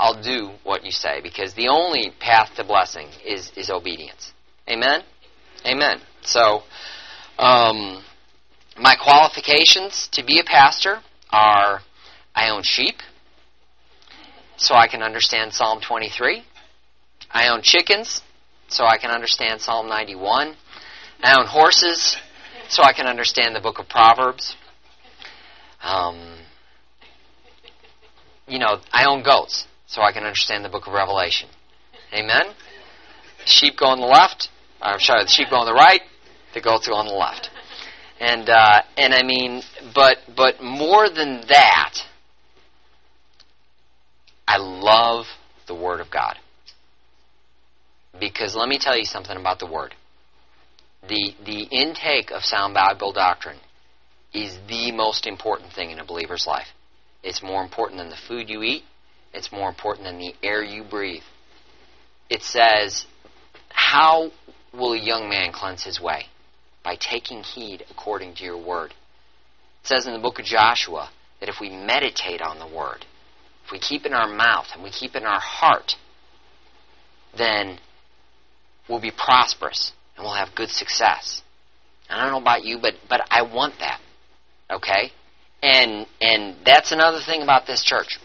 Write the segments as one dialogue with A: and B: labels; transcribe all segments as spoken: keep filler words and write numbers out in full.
A: I'll do what you say, because the only path to blessing is, is obedience. Amen? Amen. So, um, my qualifications to be a pastor are, I own sheep, so I can understand Psalm twenty-three. I own chickens, so I can understand Psalm ninety-one. I own horses, so I can understand the book of Proverbs. Um, you know, I own goats, so I can understand the book of Revelation. Amen? Sheep go on the left. I'm sorry, the sheep go on the right. The goats go on the left. And uh, and I mean, but but more than that, I love the Word of God. Because let me tell you something about the Word. The the intake of sound Bible doctrine is the most important thing in a believer's life. It's more important than the food you eat. It's more important than the air you breathe. It says, how will a young man cleanse his way? By taking heed according to your word. It says in the book of Joshua that if we meditate on the word, if we keep it in our mouth and we keep it in our heart, then we'll be prosperous and we'll have good success. And I don't know about you, but but I want that. Okay? And and that's another thing about this church.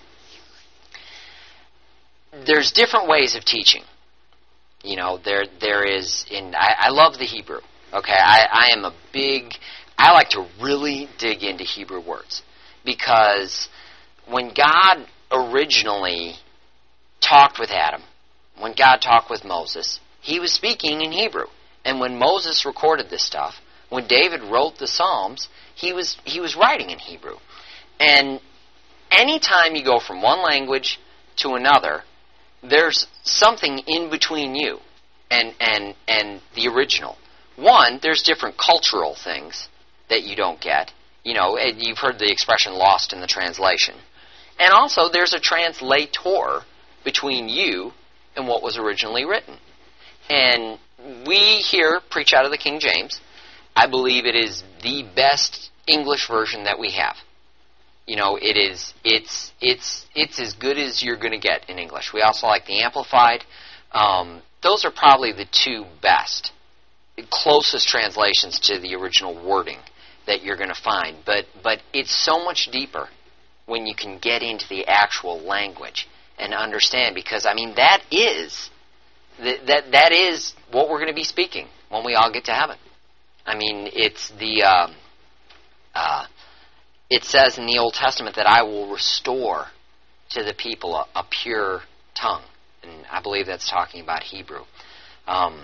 A: There's different ways of teaching. You know, there there is in I, I love the Hebrew. Okay, I, I am a big I like to really dig into Hebrew words. Because when God originally talked with Adam, when God talked with Moses, he was speaking in Hebrew. And when Moses recorded this stuff, when David wrote the Psalms, he was he was writing in Hebrew. And anytime you go from one language to another, there's something in between you and and and the original. One, there's different cultural things that you don't get. You know, and you've heard the expression lost in the translation. And also, there's a translator between you and what was originally written. And we here preach out of the King James. I believe it is the best English version that we have. You know, it is, it's, it's, it's as good as you're going to get in English. We also like the Amplified. Um, those are probably the two best, closest translations to the original wording that you're going to find. But, but it's so much deeper when you can get into the actual language and understand, because, I mean, that is, that, that, that is what we're going to be speaking when we all get to heaven. I mean, it's the, um, uh, it says in the Old Testament that I will restore to the people a, a pure tongue. And I believe that's talking about Hebrew. Um,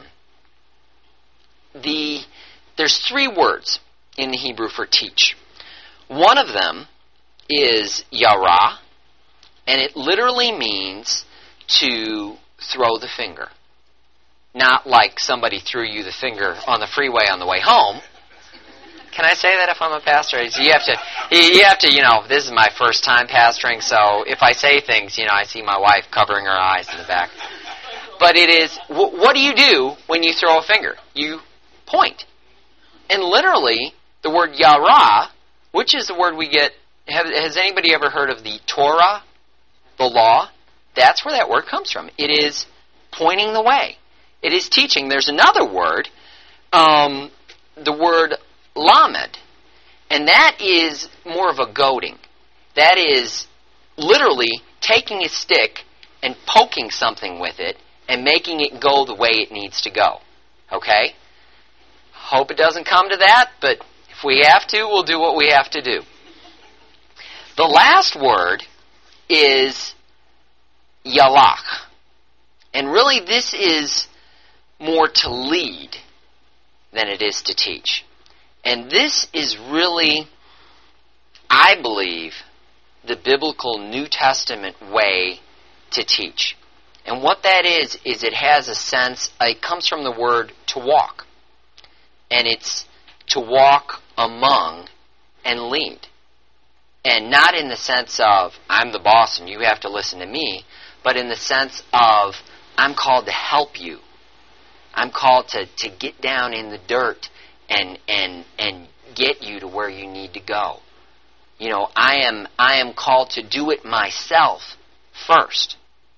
A: the There's three words in the Hebrew for teach. One of them is yara, and it literally means to throw the finger. Not like somebody threw you the finger on the freeway on the way home. Can I say that if I'm a pastor? You have to, you have to, you know, this is my first time pastoring, so if I say things, you know, I see my wife covering her eyes in the back. But it is, what do you do when you throw a finger? You point. And literally, the word yara, which is the word we get, have, has anybody ever heard of the Torah, the law? That's where that word comes from. It is pointing the way. It is teaching. There's another word, um, the word lamed, and that is more of a goading. That is literally taking a stick and poking something with it and making it go the way it needs to go. Okay? Hope it doesn't come to that, but if we have to, we'll do what we have to do. The last word is yalach. And really this is more to lead than it is to teach. And this is really, I believe, the biblical New Testament way to teach. And what that is, is it has a sense, it comes from the word to walk. And it's to walk among and lead. And not in the sense of, I'm the boss and you have to listen to me, but in the sense of, I'm called to help you. I'm called to, to get down in the dirt and and and get you to where you need to go. You know, I am I am called to do it myself first.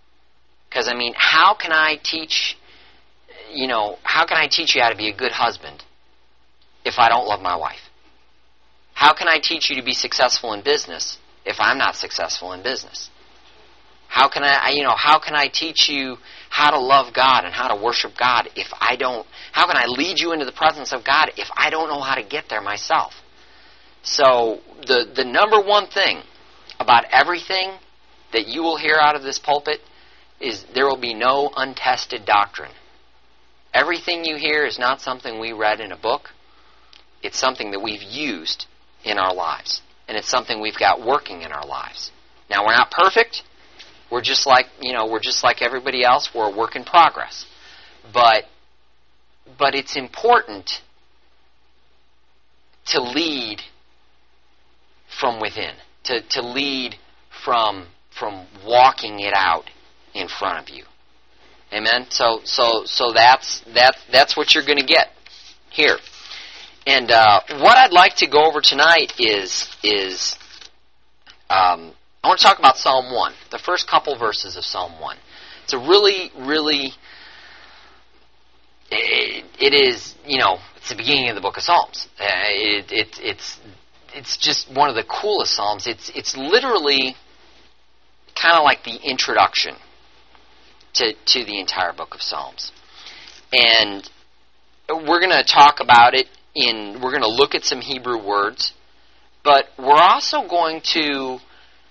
A: Because, I mean, how can I teach, you know, how can I teach you how to be a good husband if I don't love my wife? How can I teach you to be successful in business if I'm not successful in business? How can I, you know, how can I teach you how to love God and how to worship God if I don't, how can I lead you into the presence of God if I don't know how to get there myself? So the the number one thing about everything that you will hear out of this pulpit is there will be no untested doctrine. Everything you hear is not something we read in a book. It's something that we've used in our lives. And it's something we've got working in our lives. Now, we're not perfect. We're just like, you know, we're just like everybody else. We're a work in progress. But but it's important to lead from within, to, to lead from from walking it out in front of you. Amen. So so so that's that that's what you're going to get here. And uh, what I'd like to go over tonight is is um, I want to talk about Psalm one, the first couple verses of Psalm one. It's a really really it, it is you know it's the beginning of the book of Psalms. Uh, it, it it's it's just one of the coolest Psalms. It's it's literally kind of like the introduction to to the entire book of Psalms, and we're going to talk about it. In, we're going to look at some Hebrew words, but we're also going to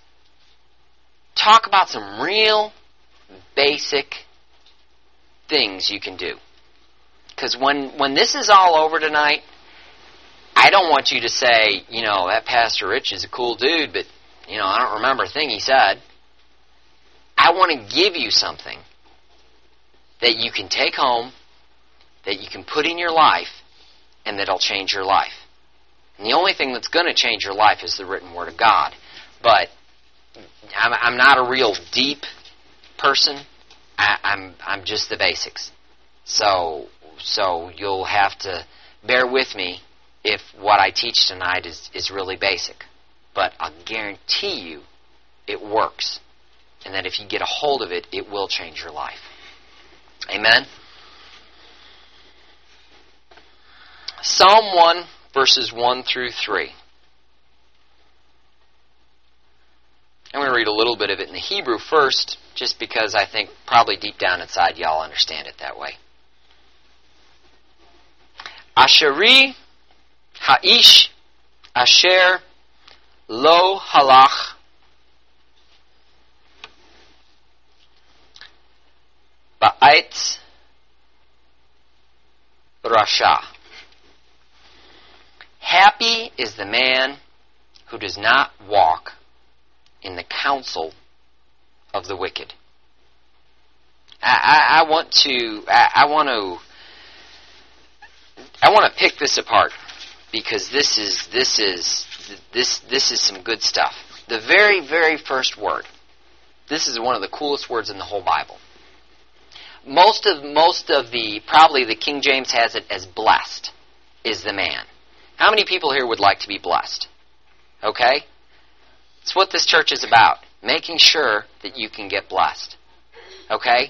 A: talk about some real basic things you can do. Because when, when this is all over tonight, I don't want you to say, you know, that Pastor Rich is a cool dude, but, you know, I don't remember a thing he said. I want to give you something that you can take home, that you can put in your life, and that'll change your life. And the only thing that's going to change your life is the written Word of God. But I'm, I'm not a real deep person. I, I'm I'm just the basics. So so you'll have to bear with me if what I teach tonight is, is really basic. But I'll guarantee you it works. And that if you get a hold of it, it will change your life. Amen? Psalm one, verses one through three. I'm going to read a little bit of it in the Hebrew first, just because I think probably deep down inside y'all understand it that way. Asheri ha'ish asher lo halach ba'etz rasha. Happy is the man who does not walk in the counsel of the wicked. I, I, I want to. I, I want to. I want to pick this apart because this is this is this this is some good stuff. The very very first word. This is one of the coolest words in the whole Bible. Most of most of the probably the King James has it as blessed is the man. How many people here would like to be blessed? Okay? It's what this church is about. Making sure that you can get blessed. Okay?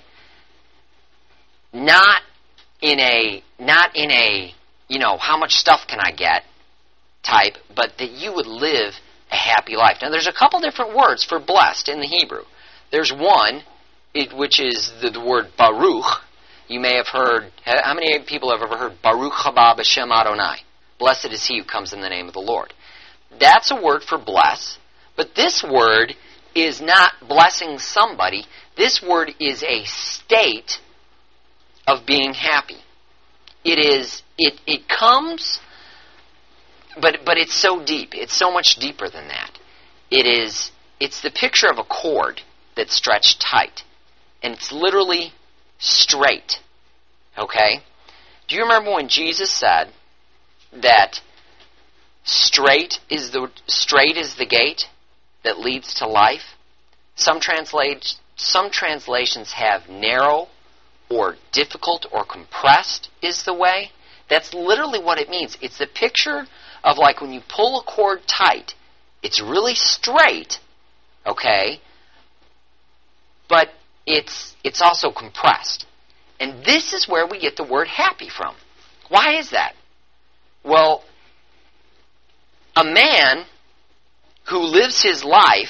A: Not in a, not in a, you know, how much stuff can I get type, but that you would live a happy life. Now, there's a couple different words for blessed in the Hebrew. There's one, it, which is the, the word Baruch. You may have heard, how many people have ever heard Baruch haba b'shem Adonai? Blessed is he who comes in the name of the Lord. That's a word for bless, but this word is not blessing somebody. This word is a state of being happy. It is, it, it comes, but, but it's so deep. It's so much deeper than that. It is, it's the picture of a cord that's stretched tight, and it's literally straight. Okay? Do you remember when Jesus said that straight is the straight is the gate that leads to life? Some translate some translations have narrow or difficult or compressed is the way. That's literally what it means. It's the picture of like when you pull a cord tight, it's really straight, okay? But it's it's also compressed. And this is where we get the word happy from. Why is that? Well, a man who lives his life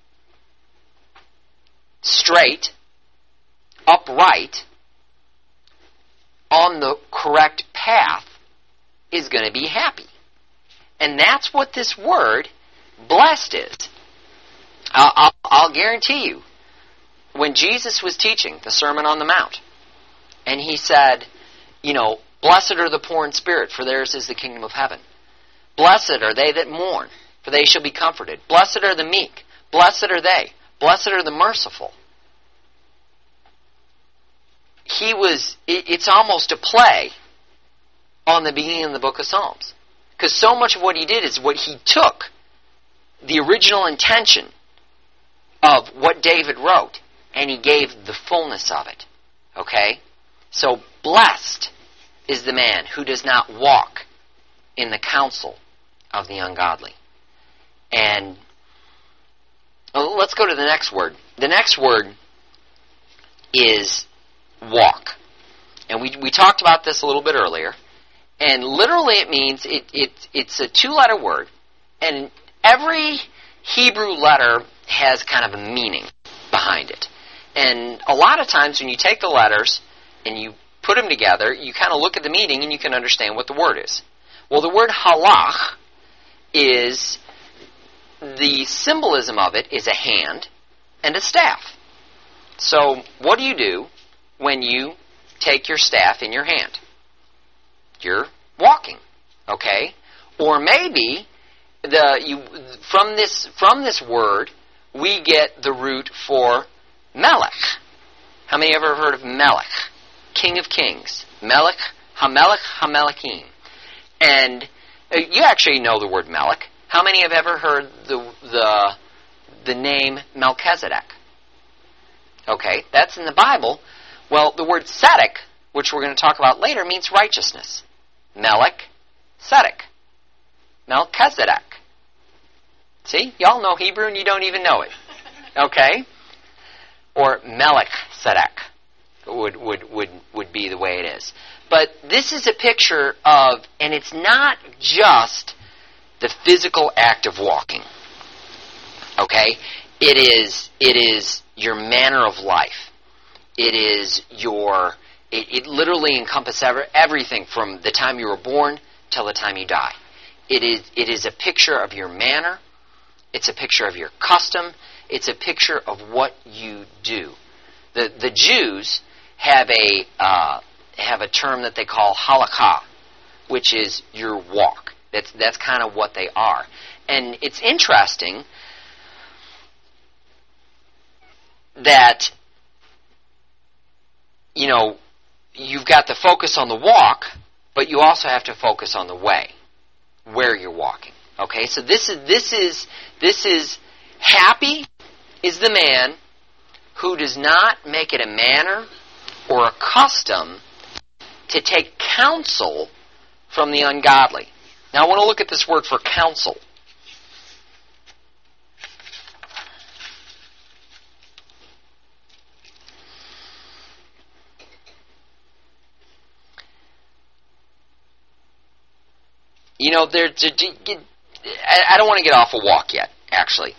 A: straight, upright, on the correct path is going to be happy. And that's what this word blessed is. I'll, I'll, I'll guarantee you, when Jesus was teaching the Sermon on the Mount, and he said, you know, blessed are the poor in spirit, for theirs is the kingdom of heaven. Blessed are they that mourn, for they shall be comforted. Blessed are the meek. Blessed are they. Blessed are the merciful. He was, it, it's almost a play on the beginning of the book of Psalms. Because so much of what he did is what he took the original intention of what David wrote, and he gave the fullness of it. Okay? So, blessed is the man who does not walk in the counsel of the ungodly. And well, let's go to the next word. The next word is walk. And we we talked about this a little bit earlier. And literally it means it, it it's a two-letter word. And every Hebrew letter has kind of a meaning behind it. And a lot of times when you take the letters and you put them together, you kind of look at the meaning and you can understand what the word is. Well, the word halach is, the symbolism of it is a hand and a staff. So what do you do when you take your staff in your hand? You're walking, okay? Or maybe the you from this from this word we get the root for melech. How many ever heard of Melech? King of Kings. Melech, Hamelech, Hamelechim. And uh, you actually know the word Melech. How many have ever heard the the the name Melchizedek? Okay, that's in the Bible. Well, the word Tzedek, which we're going to talk about later, means righteousness. Melech, Tzedek. Melchizedek. See? Y'all know Hebrew and you don't even know it. Okay? Or Melech Tzedek would, would, would, would be the way it is. But this is a picture of, and it's not just the physical act of walking. Okay? It is, it is your manner of life. It is your, it, it literally encompasses every, everything from the time you were born till the time you die. It is, it is a picture of your manner. It's a picture of your custom. It's a picture of what you do. The the Jews have a uh, have a term that they call halakha, which is your walk. That's that's kind of what they are. And it's interesting that, you know, you've got the focus on the walk, but you also have to focus on the way, where you're walking. Okay, so this is this is this is happy is the man who does not make it a manner or a custom to take counsel from the ungodly. Now I want to look at this word for counsel. You know, there. I don't want to get off a walk yet, actually.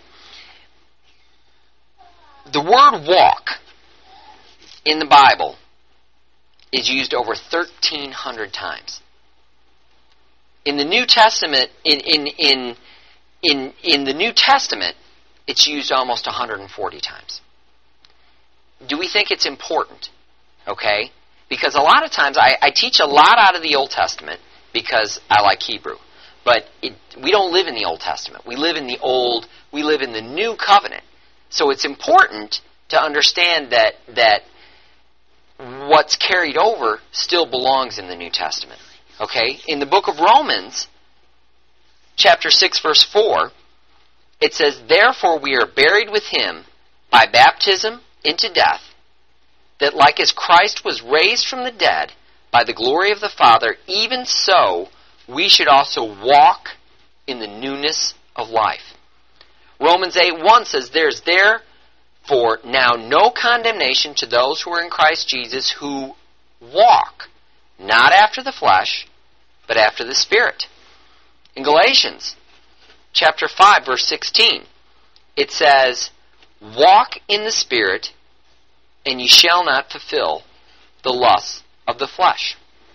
A: The word walk in the Bible is used over thirteen hundred times. In the New Testament, in in in in in the New Testament, it's used almost one hundred forty times. Do we think it's important? Okay? Because a lot of times I, I teach a lot out of the Old Testament because I like Hebrew. But it, we don't live in the Old Testament. We live in the Old, we live in the New Covenant. So it's important to understand that that what's carried over still belongs in the New Testament. Okay? In the book of Romans, chapter six, verse four, it says, "Therefore we are buried with him by baptism into death, that like as Christ was raised from the dead by the glory of the Father, even so we should also walk in the newness of life." Romans eight one says, "There's there For now no condemnation to those who are in Christ Jesus, who walk not after the flesh, but after the Spirit. In Galatians chapter five, verse sixteen, it says, walk in the Spirit, and ye shall not fulfill the lusts of the flesh.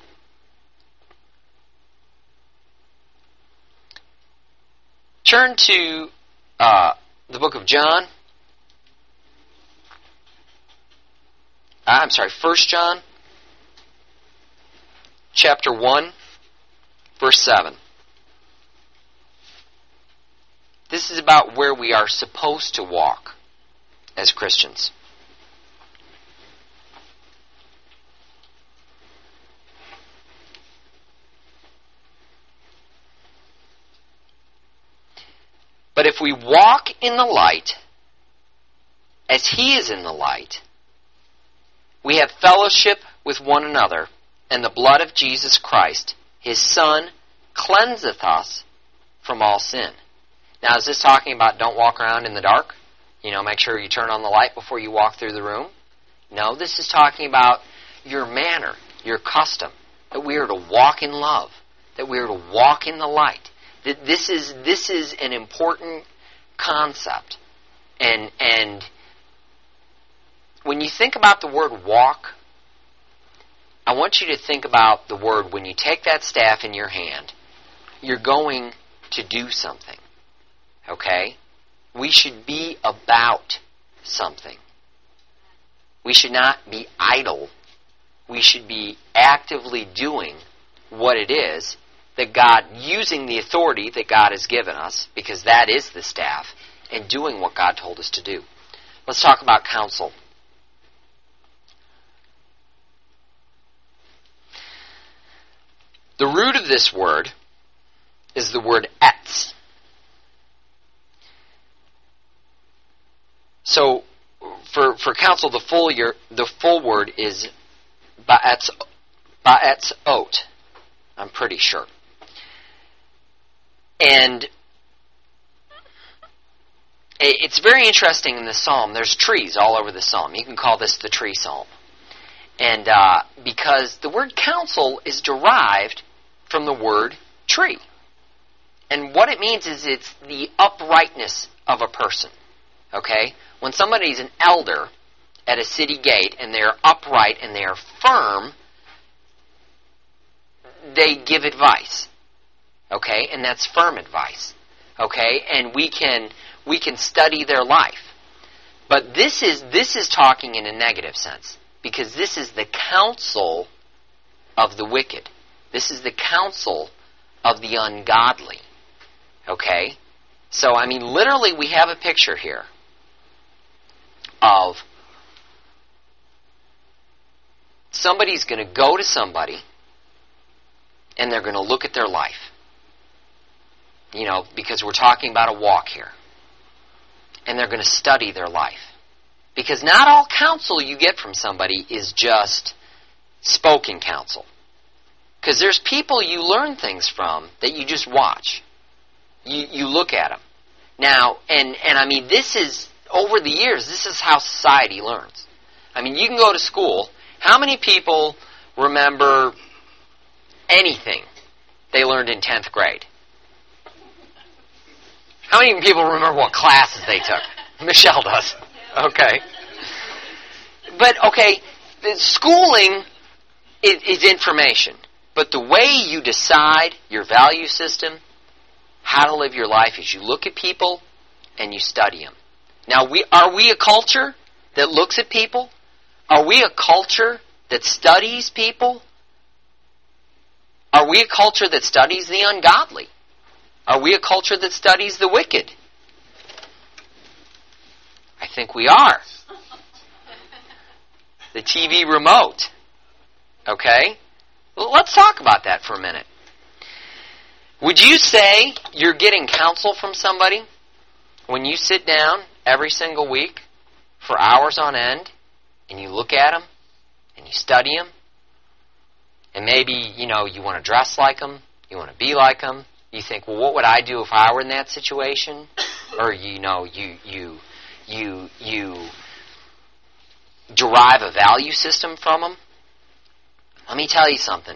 A: Turn to uh, the book of John. I'm sorry, First John, chapter one, verse seven. This is about where we are supposed to walk as Christians. But if we walk in the light, as He is in the light, we have fellowship with one another, and the blood of Jesus Christ, His Son, cleanseth us from all sin. Now, is this talking about don't walk around in the dark? You know, make sure you turn on the light before you walk through the room? No, this is talking about your manner, your custom, that we are to walk in love, that we are to walk in the light. That this is this is an important concept. And and when you think about the word walk, I want you to think about the word when you take that staff in your hand, you're going to do something. Okay? We should be about something. We should not be idle. We should be actively doing what it is that God, using the authority that God has given us, because that is the staff, and doing what God told us to do. Let's talk about counsel. The root of this word is the word etz. So, for for counsel, the full year, the full word is ba'etz, ba'etz ot. I'm pretty sure. And it's very interesting in the psalm. There's trees all over the psalm. You can call this the tree psalm. And uh, because the word counsel is derived from the word tree. And what it means is it's the uprightness of a person. Okay? When somebody's an elder at a city gate and they're upright and they're firm, they give advice. Okay? And that's firm advice. Okay? And we can we can study their life. But this is this is talking in a negative sense, because this is the counsel of the wicked. This is the counsel of the ungodly. Okay? So, I mean, literally we have a picture here of somebody's going to go to somebody and they're going to look at their life. You know, because we're talking about a walk here. And they're going to study their life. Because not all counsel you get from somebody is just spoken counsel. Because there's people you learn things from that you just watch. You you look at them. Now, and, and I mean, this is, over the years, this is how society learns. I mean, you can go to school. How many people remember anything they learned in tenth grade? How many people remember what classes they took? Michelle does. Okay. But, okay, the schooling is, is information. But the way you decide your value system, how to live your life, is you look at people and you study them. Now, we are we a culture that looks at people? Are we a culture that studies people? Are we a culture that studies the ungodly? Are we a culture that studies the wicked? I think we are. The T V remote. Okay? Well, let's talk about that for a minute. Would you say you're getting counsel from somebody when you sit down every single week for hours on end and you look at them and you study them, and maybe, you know, you want to dress like them, you want to be like them, you think, well, what would I do if I were in that situation? Or, you know, you you you you derive a value system from them, let me tell you something.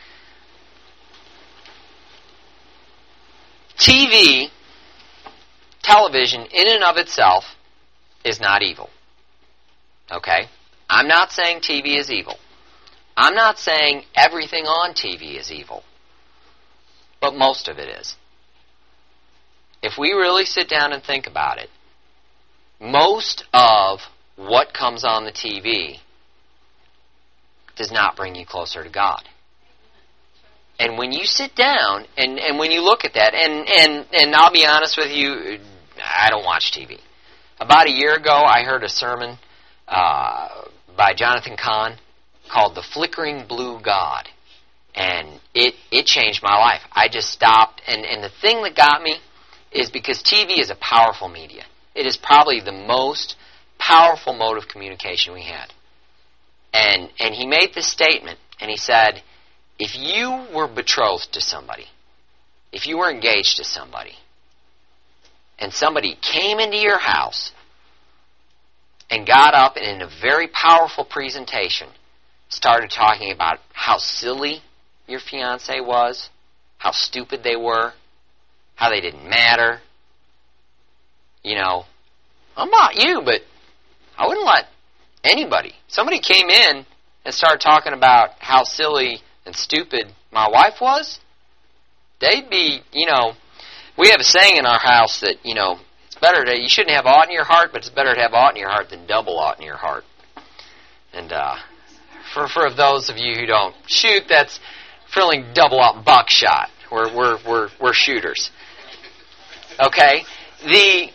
A: T V, television, in and of itself, is not evil. Okay? I'm not saying T V is evil. I'm not saying everything on T V is evil. But most of it is. If we really sit down and think about it, most of what comes on the T V does not bring you closer to God. And when you sit down and, and when you look at that, and, and, and I'll be honest with you, I don't watch T V. About a year ago, I heard a sermon uh, by Jonathan Cahn called The Flickering Blue God. And it, it changed my life. I just stopped. And, and the thing that got me is because T V is a powerful media. It is probably the most powerful mode of communication we had. And, and he made this statement, and he said, if you were betrothed to somebody, if you were engaged to somebody, and somebody came into your house and got up and in a very powerful presentation started talking about how silly your fiance was, how stupid they were, how they didn't matter, you know, I'm not you, but I wouldn't let anybody. Somebody came in and started talking about how silly and stupid my wife was, they'd be, you know, we have a saying in our house that, you know, it's better to, you shouldn't have aught in your heart, but it's better to have aught in your heart than double aught in your heart. And uh, for for those of you who don't shoot, that's feeling double aught buckshot. We're we're we're we're shooters. Okay, the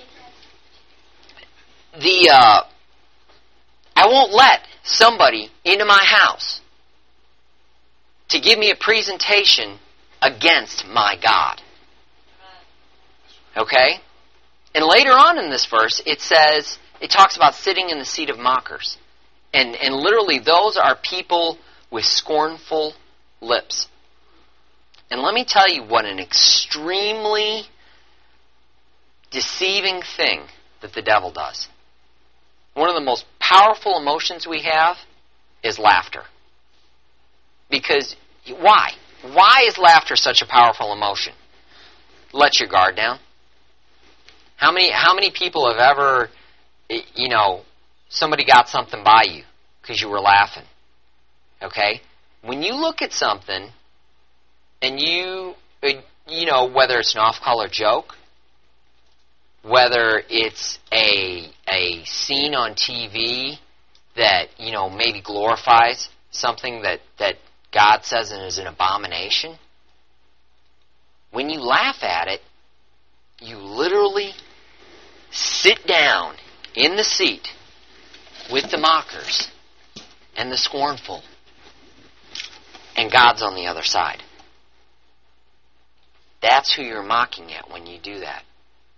A: the uh, I won't let somebody into my house to give me a presentation against my God. Okay? And later on in this verse, it says, it talks about sitting in the seat of mockers. And, and literally, those are people with scornful lips. And let me tell you what an extremely deceiving thing that the devil does. One of the most powerful emotions we have is laughter. Because, why? Why is laughter such a powerful emotion? Let your guard down. How many how many people have ever, you know, somebody got something by you because you were laughing? Okay? When you look at something and you, you know, whether it's an off-color joke, whether it's a a scene on T V that, you know, maybe glorifies something that, that God says is an abomination, when you laugh at it, you literally sit down in the seat with the mockers and the scornful, and God's on the other side. That's who you're mocking at when you do that.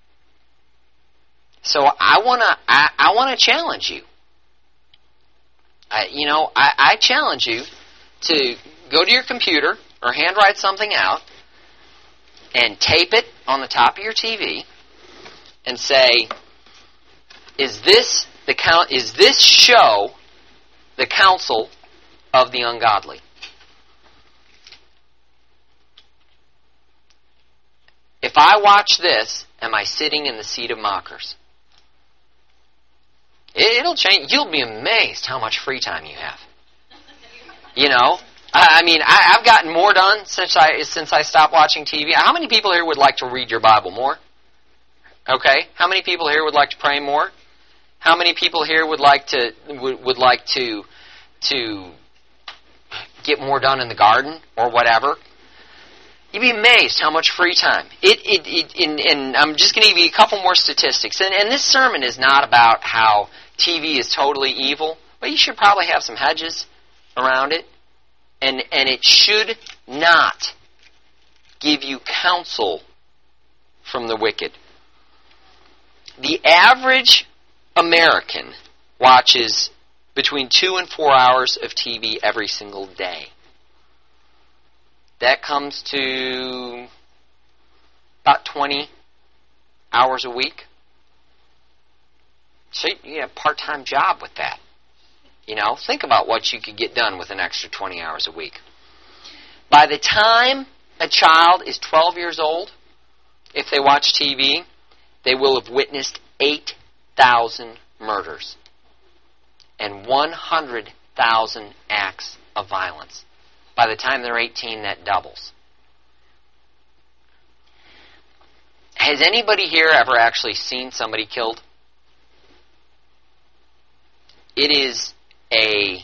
A: So I want to I, I want to challenge you. I, you know, I, I challenge you to go to your computer or handwrite something out and tape it on the top of your T V and say, is this the count is this show the counsel of the ungodly? If I watch this, am I sitting in the seat of mockers? It'll change. You'll be amazed how much free time you have. You know, I mean, I, I've gotten more done since I since I stopped watching T V. How many people here would like to read your Bible more? Okay. How many people here would like to pray more? How many people here would like to would, would like to to get more done in the garden or whatever? You'd be amazed how much free time. It it it. In, and I'm just going to give you a couple more statistics. And, and this sermon is not about how T V is totally evil, but you should probably have some hedges around it. And and it should not give you counsel from the wicked. The average American watches between two and four hours of T V every single day. That comes to about twenty hours a week. So you have a part-time job with that. You know, think about what you could get done with an extra twenty hours a week. By the time a child is twelve years old, if they watch T V, they will have witnessed eight thousand murders and one hundred thousand acts of violence. By the time they're eighteen, that doubles. Has anybody here ever actually seen somebody killed? It is a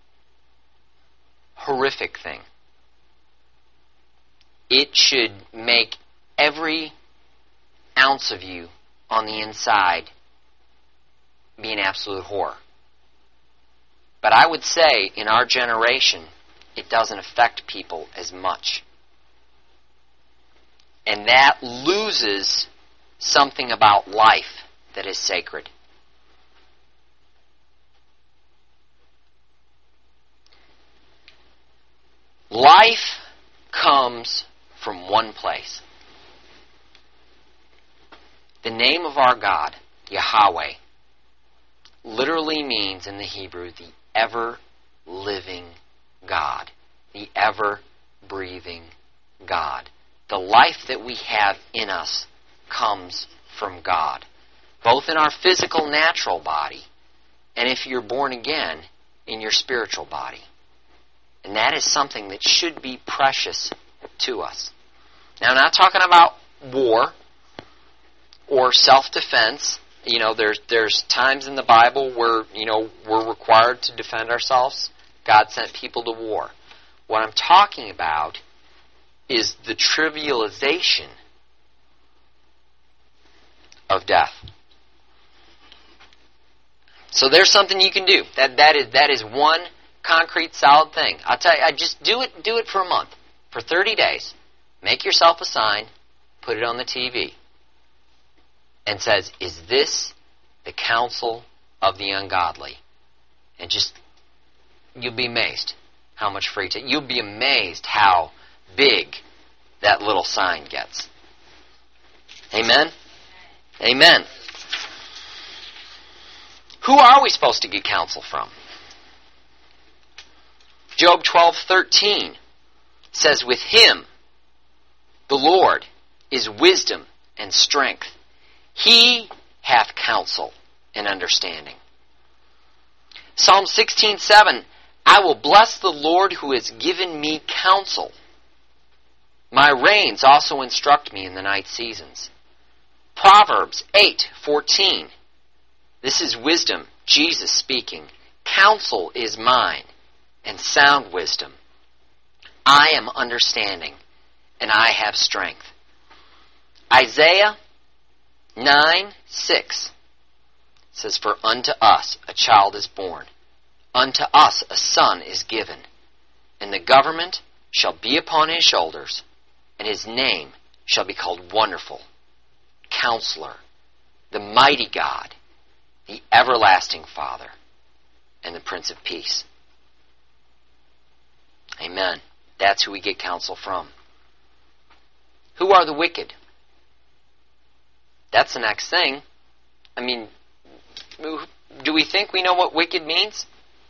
A: horrific thing. It should make every ounce of you on the inside be an absolute horror. But I would say in our generation, it doesn't affect people as much. And that loses something about life that is sacred. Life comes from one place. The name of our God, Yahweh, literally means in the Hebrew, the ever-living God, the ever-breathing God. The life that we have in us comes from God, both in our physical, natural body, and if you're born again, in your spiritual body. And that is something that should be precious to us. Now, I'm not talking about war or self-defense. You know, there's there's times in the Bible where, you know, we're required to defend ourselves. God sent people to war. What I'm talking about is the trivialization of death. So there's something you can do. That that is that is one concrete, solid thing. I'll tell you, I just do it do it for a month. For thirty days. Make yourself a sign, put it on the T V, and says, is this the counsel of the ungodly? And just, you'll be amazed how much free time. You'll be amazed how big that little sign gets. Amen? Amen. Who are we supposed to get counsel from? Job twelve thirteen says, with him, the Lord, is wisdom and strength. He hath counsel and understanding. Psalm sixteen seven, I will bless the Lord who has given me counsel. My reins also instruct me in the night seasons. Proverbs eight fourteen, this is wisdom, Jesus speaking. Counsel is mine, and sound wisdom. I am understanding, and I have strength. Isaiah nine six says, for unto us a child is born, unto us a son is given, and the government shall be upon his shoulders, and his name shall be called Wonderful, Counselor, the Mighty God, the Everlasting Father, and the Prince of Peace. Amen. That's who we get counsel from. Who are the wicked? That's the next thing. I mean, do we think we know what wicked means?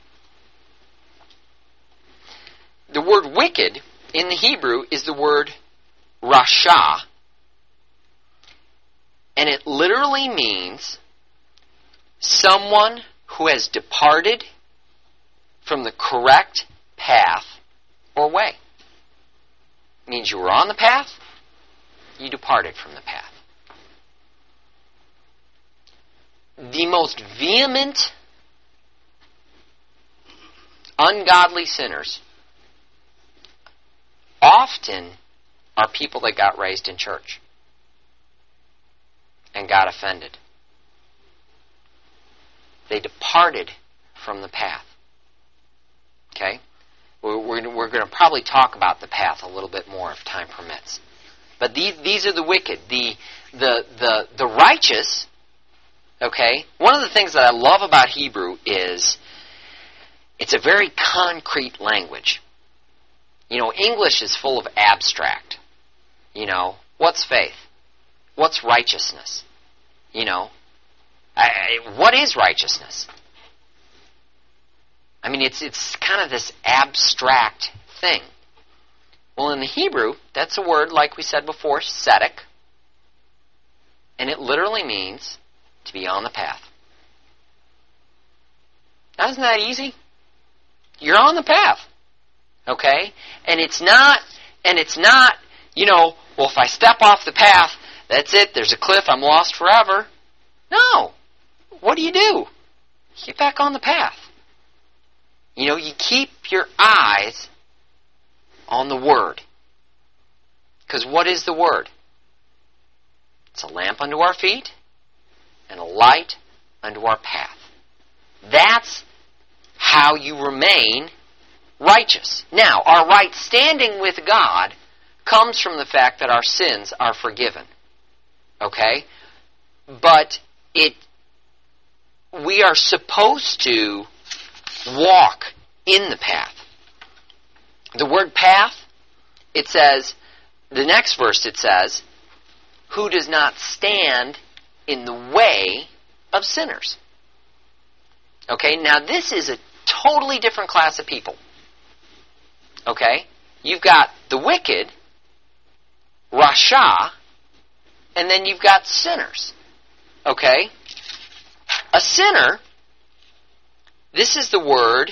A: The word wicked in the Hebrew is the word rasha, and it literally means someone who has departed from the correct path or way. It means you were on the path, you departed from the path. The most vehement, ungodly sinners often are people that got raised in church and got offended. They departed from the path. Okay? We're, we're, we're going to probably talk about the path a little bit more if time permits. But these, these are the wicked. The, the, the, the righteous, okay? One of the things that I love about Hebrew is it's a very concrete language. You know, English is full of abstract. You know, what's faith? What's righteousness? You know, I, I, what is righteousness? I mean, it's it's kind of this abstract thing. Well, in the Hebrew, that's a word, like we said before, tzedek, and it literally means to be on the path. Now, isn't that easy? You're on the path, okay? And it's not, and it's not, you know, well, if I step off the path, that's it, there's a cliff, I'm lost forever. No. What do you do? Get back on the path. You know, you keep your eyes on the Word. Because what is the Word? It's a lamp unto our feet and a light unto our path. That's how you remain righteous. Now, our right standing with God comes from the fact that our sins are forgiven. Okay? But it we are supposed to walk in the path. The word path, it says, the next verse it says, who does not stand in the way of sinners. Okay, now this is a totally different class of people. Okay, you've got the wicked, Rasha, and then you've got sinners. Okay, a sinner, this is the word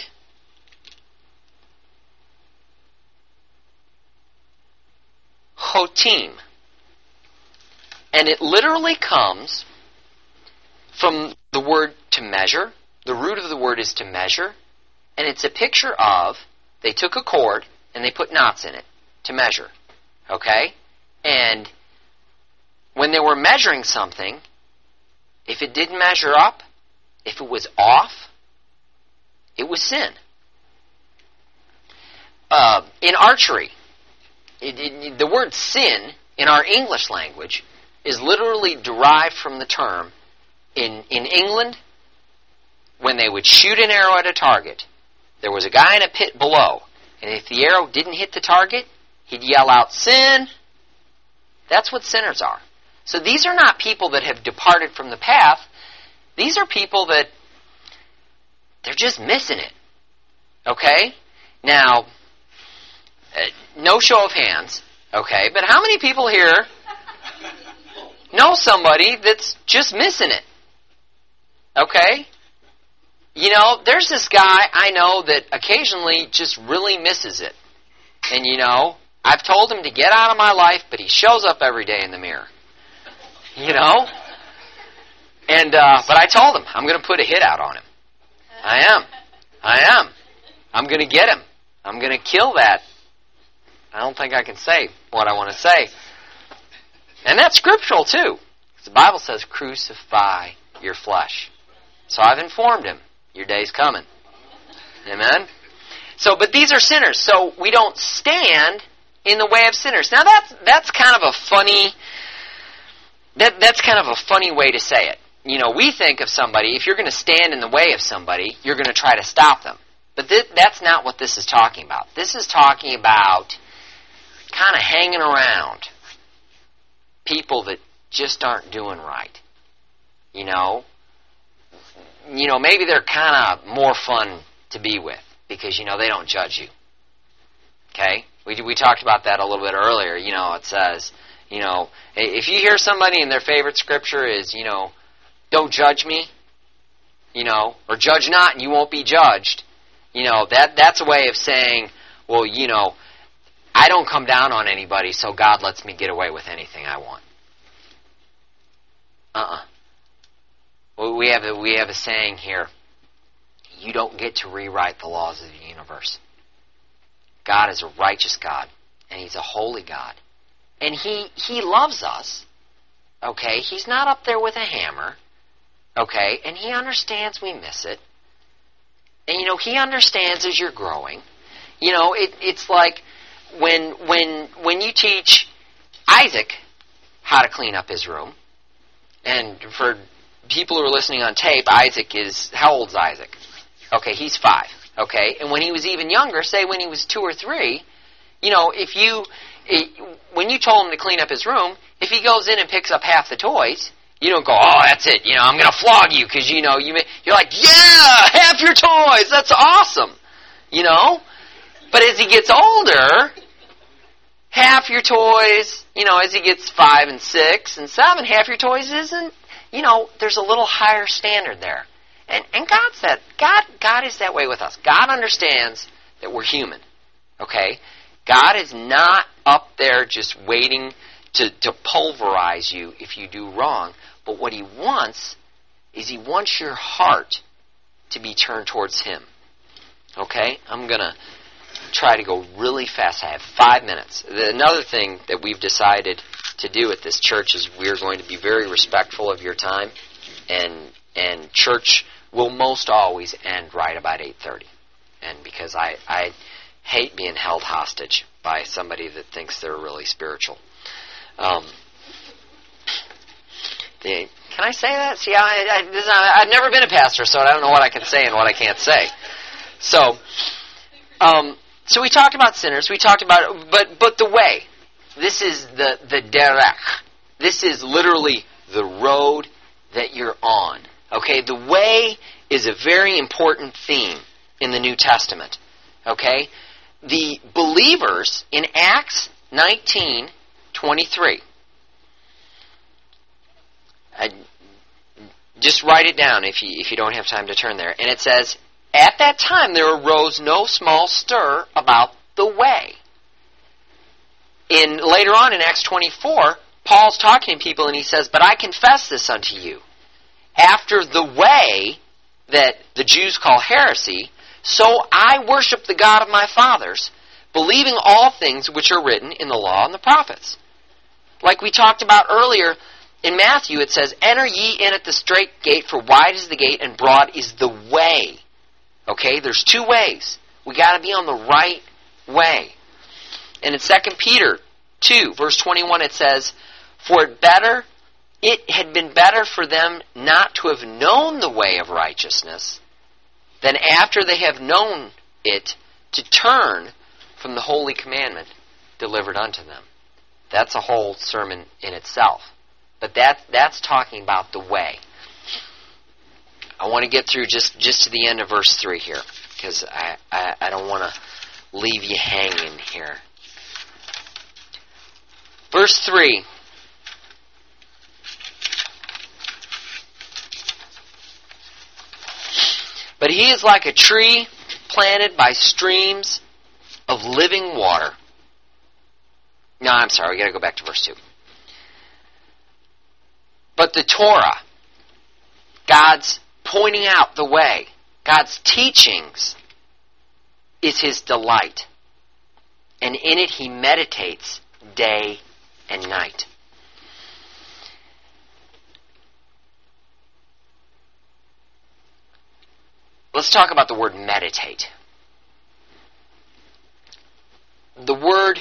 A: chotim. And it literally comes from the word to measure. The root of the word is to measure. And it's a picture of, they took a cord and they put knots in it to measure. Okay? And when they were measuring something, if it didn't measure up, if it was off, it was sin. Uh, in archery, it, it, the word sin in our English language is literally derived from the term in, in England, when they would shoot an arrow at a target, there was a guy in a pit below, and if the arrow didn't hit the target, he'd yell out, sin! That's what sinners are. So these are not people that have departed from the path. These are people that they're just missing it. Okay? Now, uh, no show of hands, okay, but how many people here know somebody that's just missing it? Okay? You know, there's this guy I know that occasionally just really misses it. And you know, I've told him to get out of my life, but he shows up every day in the mirror. You know? And, uh, but I told him, I'm going to put a hit out on him. I am. I am. I'm going to get him. I'm going to kill that. I don't think I can say what I want to say. And that's scriptural too. The Bible says, crucify your flesh. So I've informed him, your day's coming. Amen? So, but these are sinners, so we don't stand in the way of sinners. Now that's that's kind of a funny that that's kind of a funny way to say it. You know, we think of somebody, if you're going to stand in the way of somebody, you're going to try to stop them. But th- that's not what this is talking about. This is talking about kind of hanging around people that just aren't doing right. You know? You know, maybe they're kind of more fun to be with because, you know, they don't judge you. Okay? We we talked about that a little bit earlier. You know, it says, you know, if you hear somebody and their favorite scripture is, you know, don't judge me, you know, or judge not and you won't be judged, you know, that that's a way of saying, well, you know, I don't come down on anybody, so God lets me get away with anything I want. Uh-uh. Well, we have a, we have a saying here, you don't get to rewrite the laws of the universe. God is a righteous God, and He's a holy God. And He He loves us, okay? He's not up there with a hammer, okay? And He understands we miss it. And, you know, He understands as you're growing. You know, it, it's like when when when you teach Isaac how to clean up his room, and for people who are listening on tape, Isaac is, how old's Isaac? Okay, he's five, okay? And when he was even younger, say when he was two or three, you know, if you, it, when you told him to clean up his room, if he goes in and picks up half the toys, You don't go, oh, that's it. You know, I'm going to flog you because, you know, you may, you're like, yeah, have your toys. That's awesome. You know? But as he gets older, half your toys, you know, as he gets five and six and seven, half your toys isn't, you know, there's a little higher standard there. And and God's that, God, God is that way with us. God understands that we're human. Okay? God is not up there just waiting to, to pulverize you if you do wrong. But what he wants is he wants your heart to be turned towards him. Okay? I'm going to try to go really fast. I have five minutes. Another thing that we've decided to do at this church is we're going to be very respectful of your time. And and church will most always end right about eight thirty. And because I, I hate being held hostage by somebody that thinks they're really spiritual. Um, the, can I say that? See, I, I, this, I, I've never been a pastor, so I don't know what I can say and what I can't say. So, um, so we talked about sinners. We talked about, but but the way. This is the the derech. This is literally the road that you're on. Okay, the way is a very important theme in the New Testament. Okay, the believers in Acts nineteen twenty-three. I, just write it down if you if you don't have time to turn there. And it says, at that time there arose no small stir about the way. In later on in Acts twenty-four, Paul's talking to people and he says, but I confess this unto you. After the way that the Jews call heresy, so I worship the God of my fathers, believing all things which are written in the law and the prophets. Like we talked about earlier, in Matthew it says, enter ye in at the straight gate, for wide is the gate and broad is the way. Okay, there's two ways. We got to be on the right way. And in Second Peter two, verse twenty-one, it says, for it better, it had been better for them not to have known the way of righteousness than after they have known it to turn from the holy commandment delivered unto them. That's a whole sermon in itself. But that that's talking about the way. I want to get through just, just to the end of verse three here, because I, I, I don't want to leave you hanging here. Verse three. But he is like a tree planted by streams of living water. No, I'm sorry, we got to go back to verse two. But the Torah, God's pointing out the way, God's teachings, is his delight. And in it he meditates day and night. Let's talk about the word meditate. The word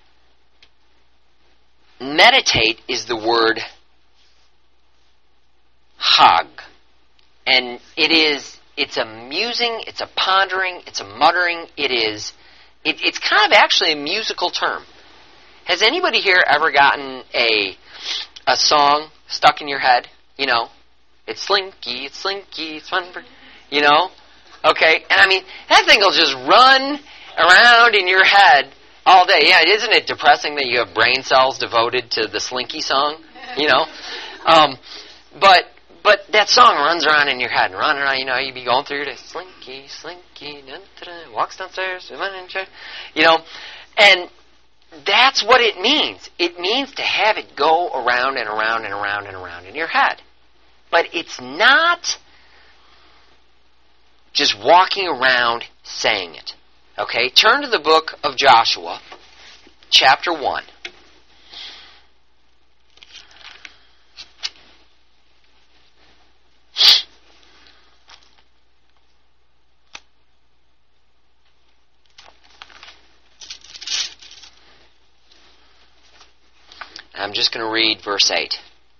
A: meditate is the word hag. And it is, it's a musing, it's a pondering, it's a muttering, it is, it, it's kind of actually a musical term. Has anybody here ever gotten a a song stuck in your head? You know, it's slinky, it's slinky, it's fun for, you know? Okay, and I mean, that thing will just run around in your head all day. Yeah, isn't it depressing that you have brain cells devoted to the slinky song? You know? Um, but but that song runs around in your head and running around, you know, you be going through your day, slinky, slinky, da-da-da, walks downstairs, you know, and that's what it means. It means to have it go around and around and around and around in your head. But it's not just walking around saying it. Okay? Turn to the book of Joshua, chapter one. I'm just going to read verse eight.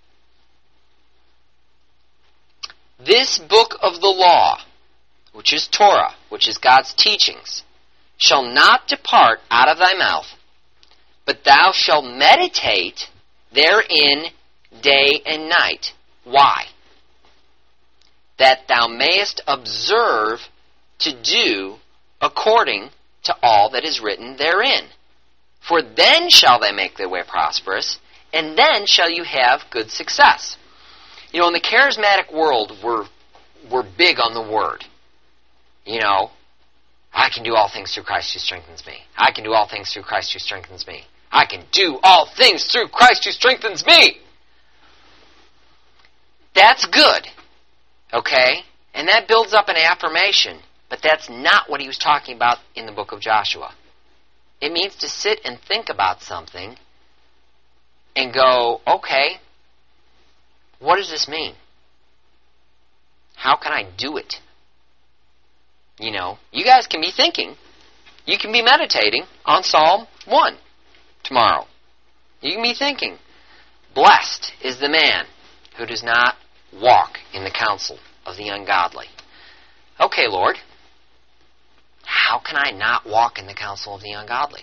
A: This book of the law, which is Torah, which is God's teachings, shall not depart out of thy mouth, but thou shalt meditate therein day and night, Why? That thou mayest observe to do according to all that is written therein. For then shall they make their way prosperous, and then shall you have good success. You know, in the charismatic world, we're, we're big on the Word. You know, I can do all things through Christ who strengthens me. I can do all things through Christ who strengthens me. I can do all things through Christ who strengthens me. That's good, okay? And that builds up an affirmation, but that's not what he was talking about in the book of Joshua. It means to sit and think about something and go, okay, what does this mean? How can I do it? You know, you guys can be thinking. You can be meditating on Psalm one tomorrow. You can be thinking, blessed is the man who does not walk in the counsel of the ungodly. Okay, Lord, how can I not walk in the counsel of the ungodly?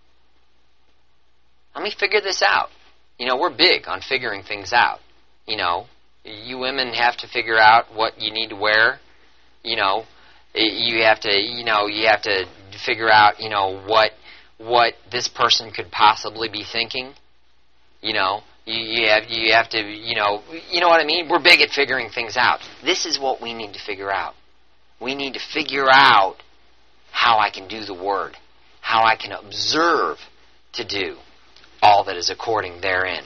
A: Let me figure this out. You know, we're big on figuring things out. You know, you women have to figure out what you need to wear. You know, you have to, you know, you have to figure out, you know, what what this person could possibly be thinking. You know, you, you have you have to, you know, you know what I mean? We're big at figuring things out. This is what we need to figure out. We need to figure out how I can do the Word, how I can observe to do all that is according therein.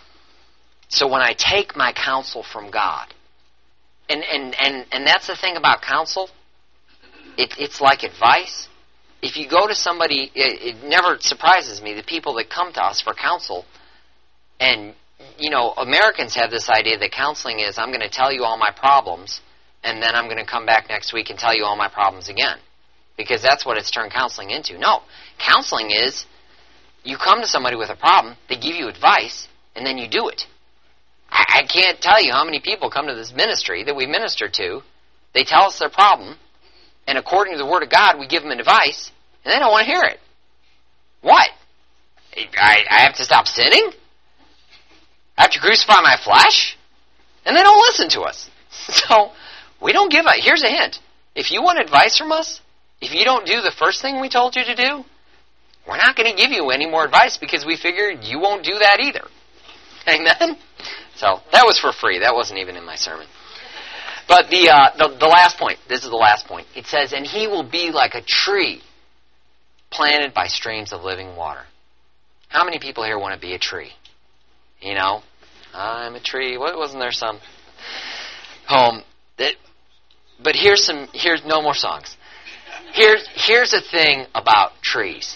A: So when I take my counsel from God, and and, and, and that's the thing about counsel, it, it's like advice. If you go to somebody, it, it never surprises me, the people that come to us for counsel, and, you know, Americans have this idea that counseling is, I'm going to tell you all my problems, and then I'm going to come back next week and tell you all my problems again. Because that's what it's turned counseling into. No, counseling is, you come to somebody with a problem, they give you advice, and then you do it. I, I can't tell you how many people come to this ministry that we minister to, they tell us their problem, and according to the Word of God, we give them advice, and they don't want to hear it. What? I, I have to stop sinning? I have to crucify my flesh? And they don't listen to us. So, we don't give a... Here's a hint. If you want advice from us, if you don't do the first thing we told you to do, we're not going to give you any more advice because we figured you won't do that either. Amen? So, that was for free. That wasn't even in my sermon. But the, uh, the the last point, this is the last point. It says, and he will be like a tree planted by streams of living water. How many people here want to be a tree? You know, I'm a tree. What wasn't there some poem that? But here's some. Here's no more songs. Here's here's the thing about trees.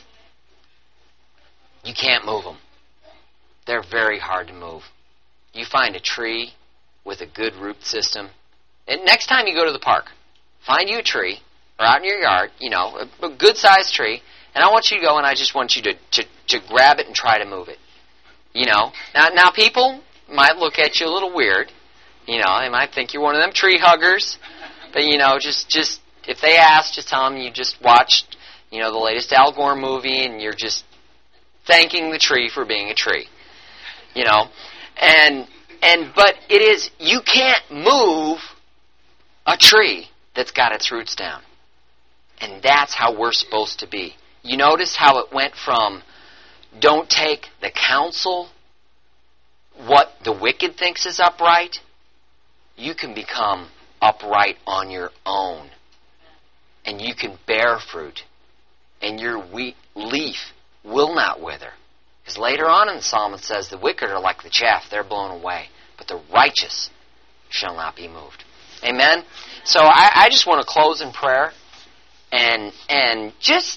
A: You can't move them. They're very hard to move. You find a tree with a good root system. And next time you go to the park, find you a tree, or out in your yard, you know, a, a good-sized tree, and I want you to go and I just want you to, to, to grab it and try to move it. You know? Now, now people might look at you a little weird. You know, they might think you're one of them tree huggers. But, you know, just, just if they ask, just tell them you just watched, you know, the latest Al Gore movie and you're just thanking the tree for being a tree. You know? And, and, but it is, you can't move a tree that's got its roots down. And that's how we're supposed to be. You notice how it went from don't take the counsel, what the wicked thinks is upright. You can become upright on your own. And you can bear fruit. And your wheat leaf will not wither. Because later on in the psalm it says, the wicked are like the chaff, they're blown away. But the righteous shall not be moved. Amen? So I, I just want to close in prayer and and just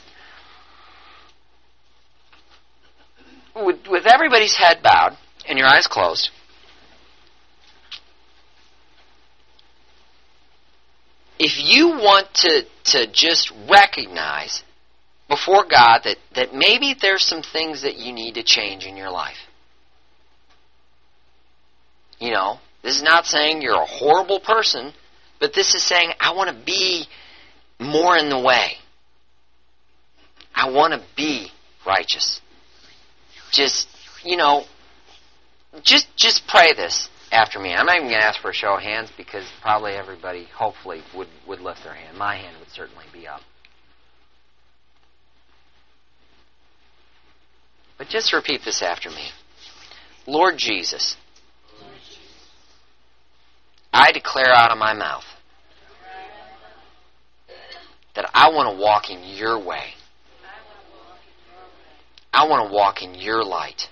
A: with, with everybody's head bowed and your eyes closed, if you want to, to just recognize before God that, that maybe there's some things that you need to change in your life. You know, this is not saying you're a horrible person, but this is saying I want to be more in the way. I want to be righteous. Just, you know, just just pray this. after me. I'm not even going to ask for a show of hands because probably everybody, hopefully, would, would lift their hand. My hand would certainly be up. But just repeat this after me. Lord Jesus, I declare out of my mouth that I want to walk in your way. I want to walk in your light.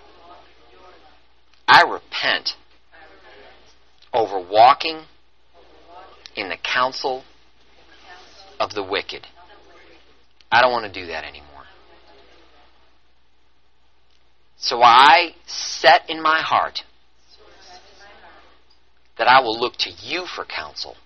A: I repent over walking in the counsel of the wicked. I don't want to do that anymore. So I set in my heart that I will look to you for counsel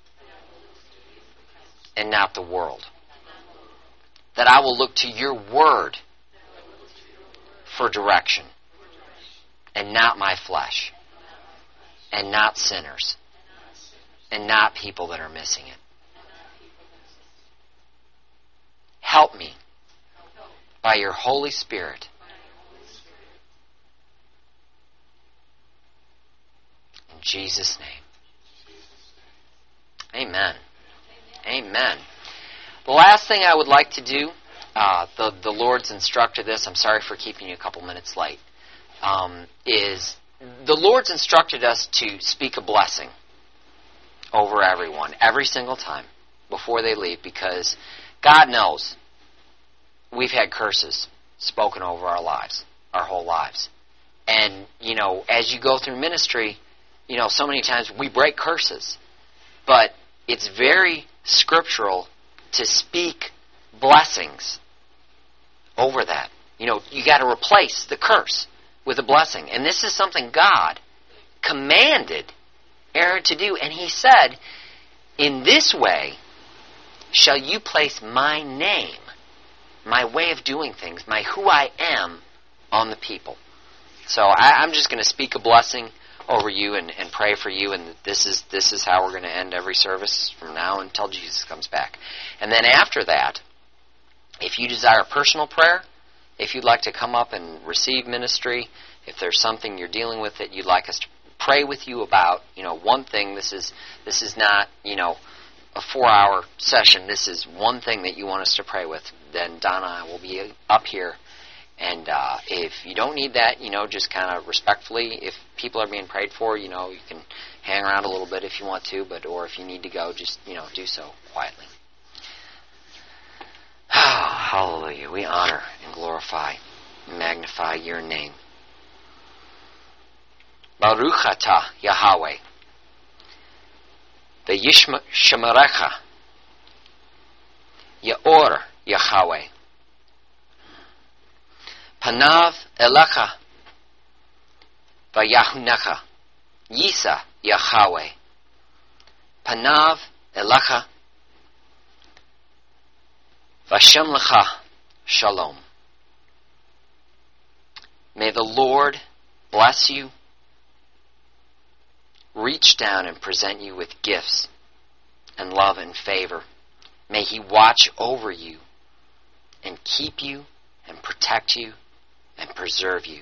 A: and not the world. That I will look to your word for direction and not my flesh and not sinners and not people that are missing it. Help me by your Holy Spirit in Jesus' name. Amen. Amen. The last thing I would like to do, uh, the, the Lord's instructed this, I'm sorry for keeping you a couple minutes late, um, is the Lord's instructed us to speak a blessing over everyone every single time before they leave, because God knows we've had curses spoken over our lives, our whole lives. And, you know, as you go through ministry, you know, so many times we break curses. But it's very scriptural to speak blessings over that. You know, you got to replace the curse with a blessing. And this is something God commanded Aaron to do. And he said, in this way shall you place my name, my way of doing things, my who I am on the people. So I, I'm just going to speak a blessing over you and, and pray for you, and this is this is how we're going to end every service from now until Jesus comes back. And then after that, if you desire personal prayer, if you'd like to come up and receive ministry, if there's something you're dealing with that you'd like us to pray with you about, you know, one thing, this is this is not, you know, a four-hour session. This is one thing that you want us to pray with, then Donna and I will be up here. And uh, if you don't need that, you know, just kind of respectfully, if people are being prayed for, you know, you can hang around a little bit if you want to, but or if you need to go, just, you know, do so quietly. Hallelujah. We honor and glorify and magnify your name. Baruch atah Yahweh, v'yishmerecha Yaor Yahweh. Panav elecha vayahunecha Yisa Yahweh. Panav elecha vashem lecha shalom. May the Lord bless you, reach down and present you with gifts and love and favor. May He watch over you and keep you and protect you and preserve you.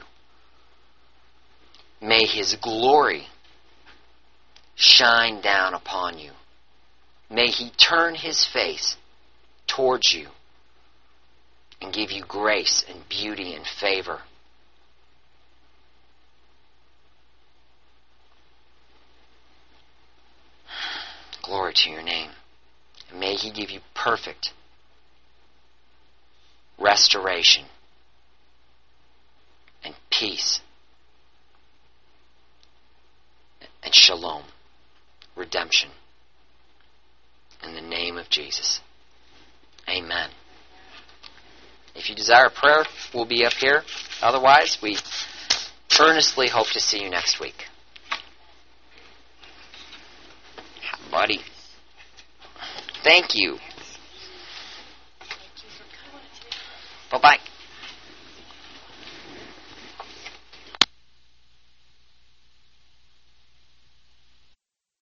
A: May His glory shine down upon you. May He turn His face towards you and give you grace and beauty and favor. Glory to your name. And may He give you perfect restoration and peace and shalom, redemption, in the name of Jesus. Amen. If you desire prayer, we'll be up here. Otherwise, we earnestly hope to see you next week. Buddy. Thank you.